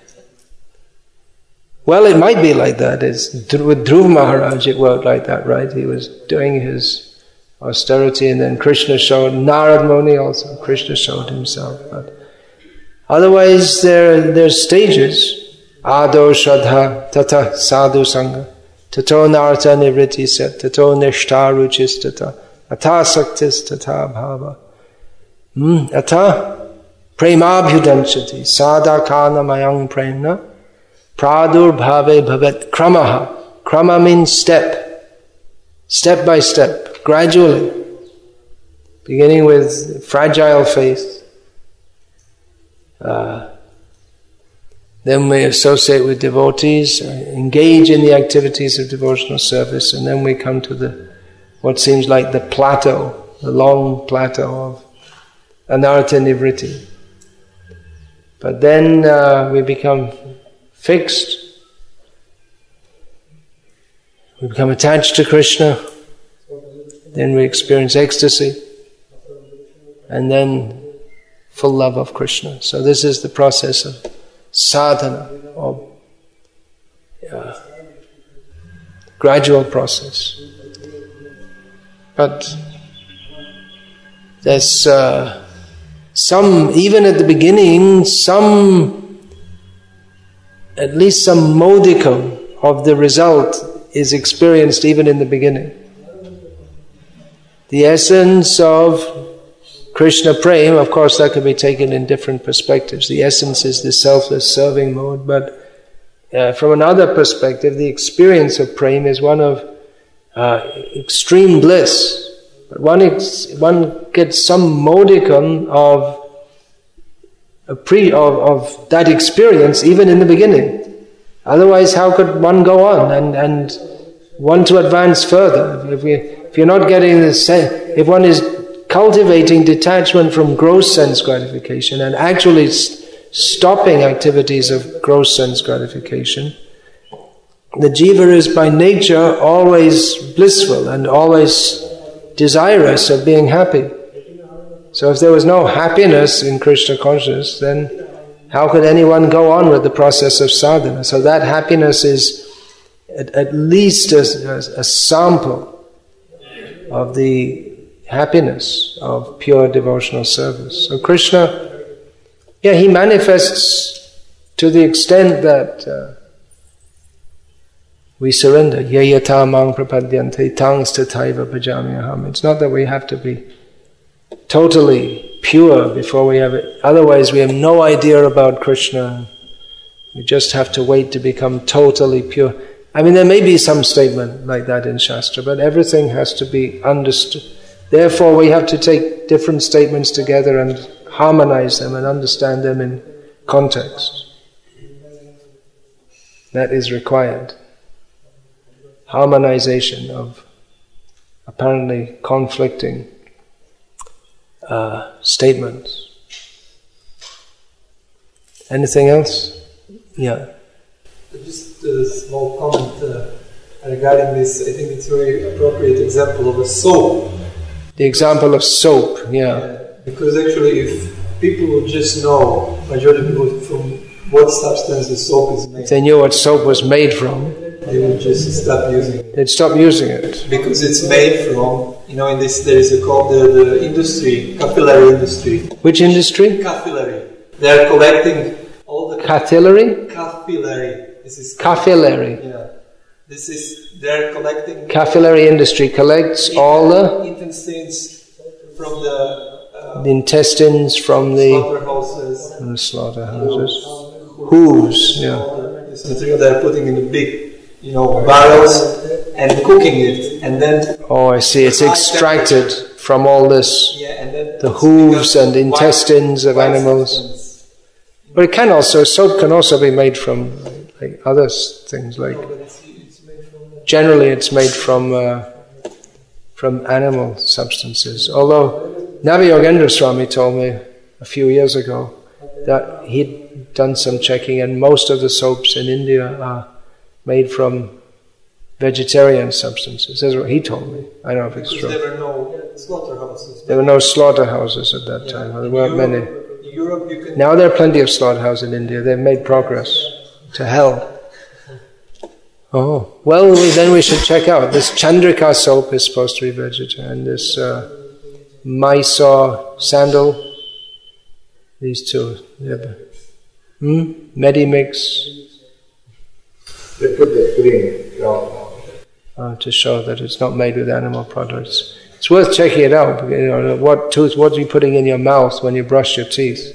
A: Well, it might be like that. With Dhruva Maharaj it worked like that, right? He was doing his austerity and then Krishna showed, Narad Muni also, Krishna showed himself. But otherwise there's stages. Ado Shraddha, Tata Sadhu Sangha, Tato Narata Nivriti Set, Tato Nishta Ruchis Tata, Ata Saktis Tata Bhava. Ata Premabhyudanchati Sadakana Mayang Premna Pradur Bhave Bhavet Kramaha. Krama means step by step, gradually, beginning with fragile faith. Then we associate with devotees, engage in the activities of devotional service, and then we come to what seems like the plateau, the long plateau of Anartha Nivriti. But then we become fixed, we become attached to Krishna, then we experience ecstasy, and then full love of Krishna. So this is the process of sadhana, of gradual process. But there's even at the beginning, at least some modicum of the result is experienced even in the beginning. The essence of Krishna Prem, of course, that can be taken in different perspectives. The essence is the selfless serving mode, but from another perspective, the experience of Prem is one of extreme bliss. But one gets some modicum of that experience even in the beginning. Otherwise, how could one go on and want to advance further? If you're not getting if one is cultivating detachment from gross sense gratification and actually stopping activities of gross sense gratification, the jiva is by nature always blissful and always desirous of being happy. So if there was no happiness in Krishna consciousness, then how could anyone go on with the process of sadhana? So that happiness is at least a sample of the happiness of pure devotional service. So Krishna, he manifests to the extent that we surrender. Yayata mang prapadyante tangs tataiva bhajami aham. It's not that we have to be totally pure before we have it. Otherwise we have no idea about Krishna. We just have to wait to become totally pure. I mean, there may be some statement like that in Shastra, but everything has to be understood. Therefore, we have to take different statements together and harmonize them and understand them in context. That is required. Harmonization of apparently conflicting statements. Anything else? Yeah.
C: Just a small comment regarding this. I think it's a very appropriate example of a soap.
A: The example of soap, yeah.
C: Because actually, if people would just know, majority of people, from what substance the soap is made,
A: if they knew what soap was made from,
C: they would just stop using it.
A: They'd stop using it.
C: Because it's made from, in this there is called the industry, capillary industry.
A: Which industry?
C: Capillary. They are collecting all the...
A: Capillary?
C: Capillary. This is...
A: Capillary.
C: Yeah. They are collecting...
A: Capillary industry collects all the...
C: intestines from the
A: intestines from the...
C: slaughterhouses.
A: Hooves, yeah.
C: This material they are putting in the big, barrels and cooking it, and then...
A: Oh, I see. It's extracted from all this,
C: and then
A: the hooves and intestines of animals. But it can also, soap can also be made from like other things, like... Generally it's made from animal substances. Although Navi Yogendra Swami told me a few years ago that he'd done some checking and most of the soaps in India are made from vegetarian substances. That's what he told me. I don't know if it's true.
C: There were no slaughterhouses.
A: There were no slaughterhouses at that time. There weren't many.
C: Europe,
A: now there are plenty of slaughterhouses in India. They've made progress to hell. Oh, well, then we should check out. This Chandrika soap is supposed to be vegetarian. This Mysore sandal, these two. Medimix.
B: They put the green
A: to show that it's not made with animal products. It's worth checking it out. What are you putting in your mouth when you brush your teeth?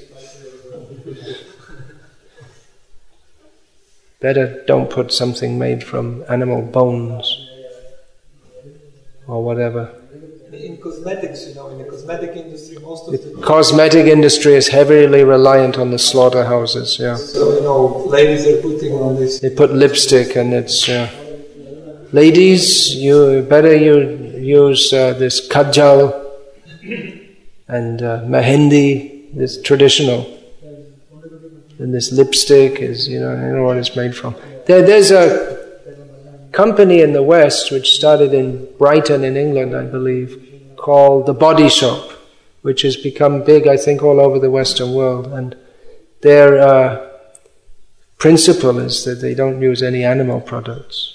A: Better don't put something made from animal bones or whatever.
C: In cosmetics, in the cosmetic industry, most of the
A: cosmetic industry is heavily reliant on the slaughterhouses. Yeah.
C: So ladies are putting on this.
A: They put lipstick, and it's ladies. You better use this kajal and mehendi, this traditional. And this lipstick is, you know what it's made from. There's a company in the West which started in Brighton in England, I believe, called The Body Shop, which has become big, I think, all over the Western world. And their principle is that they don't use any animal products.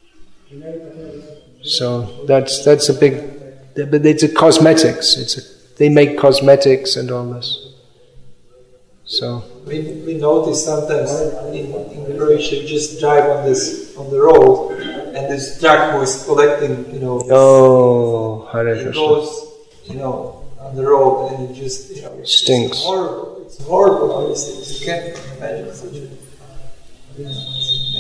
A: So that's a big... But it's a cosmetics. It's a they make cosmetics and all this. So
C: we notice sometimes in Croatia, you just drive on the road, and this truck who is collecting,
A: oh, Hare
C: it
A: Krishna.
C: goes, on the road, and it just,
A: Stinks.
C: It's horrible. It's horrible. All these things. You can't imagine such a. It's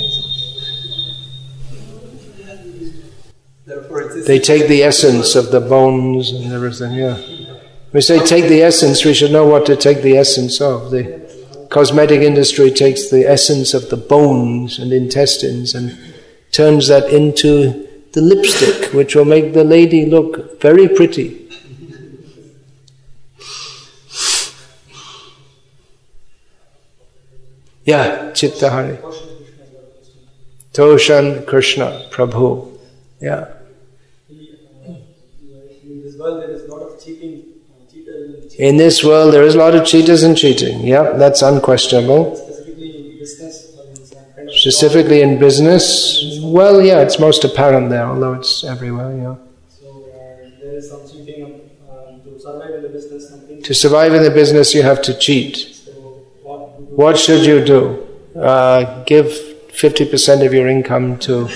C: amazing. Therefore,
A: They take the essence of the bones and everything. Yeah. We say take the essence. We should know what to take the essence of. The cosmetic industry takes the essence of the bones and intestines and turns that into the lipstick, which will make the lady look very pretty. Yeah, Chitta Hari. Toshan Krishna, Prabhu. Yeah.
D: In this world there is a lot of cheating.
A: In this world there is a lot of cheaters and cheating. Yeah, that's unquestionable.
D: Specifically in business.
A: Specifically in business, well, yeah, it's most apparent there, although it's everywhere, yeah.
D: So there is some cheating to survive in the business.
A: To survive in the business you have to cheat.
D: So
A: What should you do? Give 50% of your income to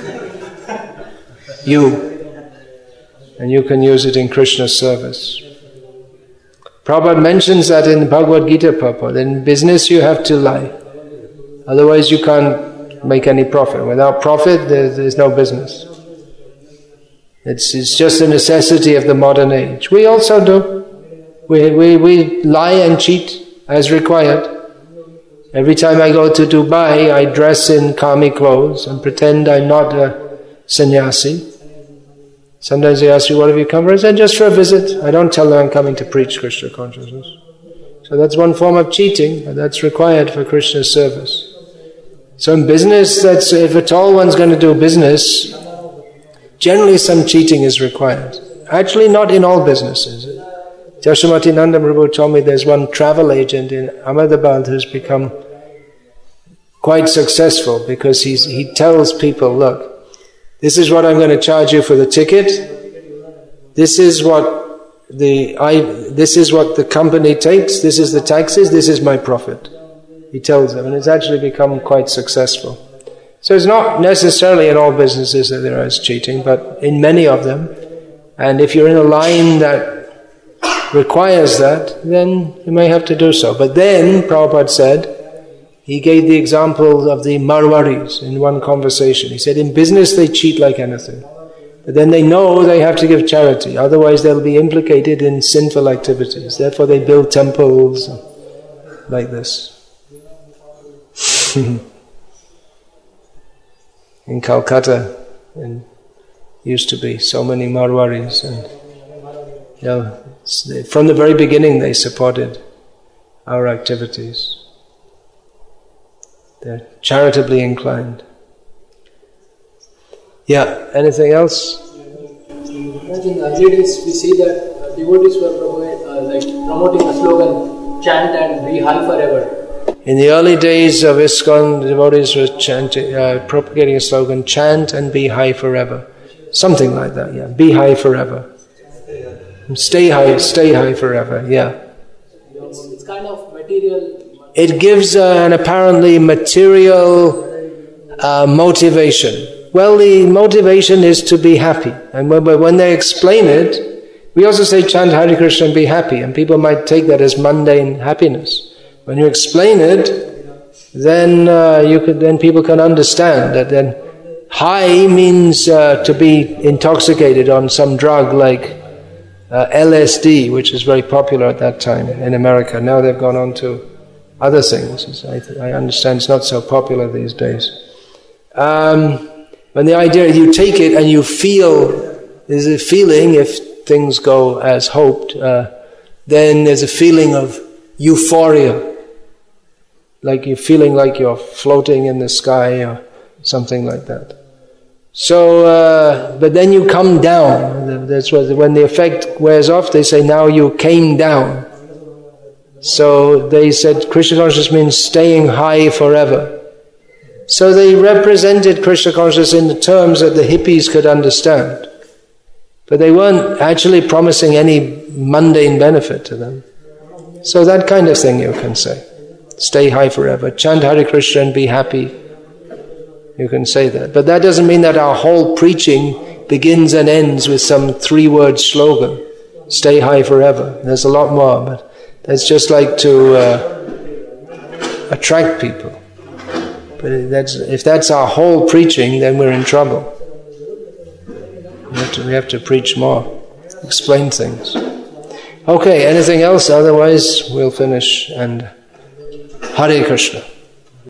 A: you, and you can use it in Krishna's service. Prabhupada mentions that in the Bhagavad Gita purport. In business you have to lie, otherwise you can't make any profit. Without profit there's no business. It's just a necessity of the modern age. We also do. We lie and cheat as required. Every time I go to Dubai, I dress in kami clothes and pretend I'm not a sannyasi. Sometimes they ask me, what have you come for? I said, just for a visit. I don't tell them I'm coming to preach Krishna consciousness. So that's one form of cheating, but that's required for Krishna's service. So in business, that's if at all one's going to do business, generally some cheating is required. Actually not in all businesses. Yashamati Nanda Prabhu told me there's one travel agent in Ahmedabad who's become quite successful because he tells people, look, this is what I'm going to charge you for the ticket. This is what the company takes. This is the taxes. This is my profit. He tells them, and it's actually become quite successful. So it's not necessarily in all businesses that there is cheating, but in many of them. And if you're in a line that requires that, then you may have to do so. But then, Prabhupada said, he gave the example of the Marwaris in one conversation. He said, in business they cheat like anything. But then they know they have to give charity, otherwise they'll be implicated in sinful activities. Therefore they build temples like this. In Calcutta, used to be so many Marwaris, and from the very beginning they supported our activities. They're charitably inclined. Yeah, anything else?
E: In the early days, we see that devotees were promoting the slogan, chant and be high forever.
A: In the early days of ISKCON, the devotees were propagating a slogan, chant and be high forever. Something like that, yeah. Be high forever. Stay high forever, yeah.
E: It's kind of material.
A: It gives an apparently material motivation. Well, the motivation is to be happy. And when they explain it, we also say chant Hare Krishna and be happy, and people might take that as mundane happiness. When you explain it, then people can understand that then high means to be intoxicated on some drug like LSD, which is very popular at that time in America. Now they've gone on to other things. I understand it's not so popular these days. When the idea is you take it and you feel, there's a feeling, if things go as hoped, then there's a feeling of euphoria. Like you're feeling like you're floating in the sky or something like that. So, but then you come down. That's when the effect wears off, they say, now you came down. So they said Krishna consciousness means staying high forever. So they represented Krishna consciousness in the terms that the hippies could understand. But they weren't actually promising any mundane benefit to them. So that kind of thing you can say. Stay high forever. Chant Hare Krishna and be happy. You can say that. But that doesn't mean that our whole preaching begins and ends with some 3-word slogan. Stay high forever. There's a lot more, but that's just like to attract people. But if that's our whole preaching, then we're in trouble. We have to preach more, explain things. Okay, anything else? Otherwise, we'll finish. And Hare Krishna.